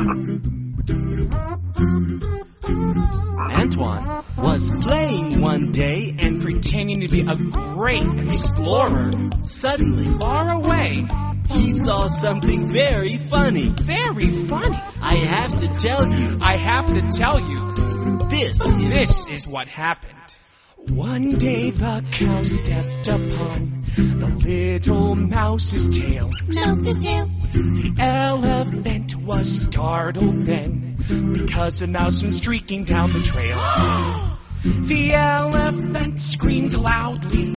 Antoine was playing one day and pretending to be a great explorer. suddenly Far away. he saw something very funny. Very funny. I have to tell you, I have to tell you, this is what happened. One day the cow stepped upon the little mouse's tail. Mouse's tail. The elephant was startled then, because a mouse went streaking down the trail. The elephant screamed loudly.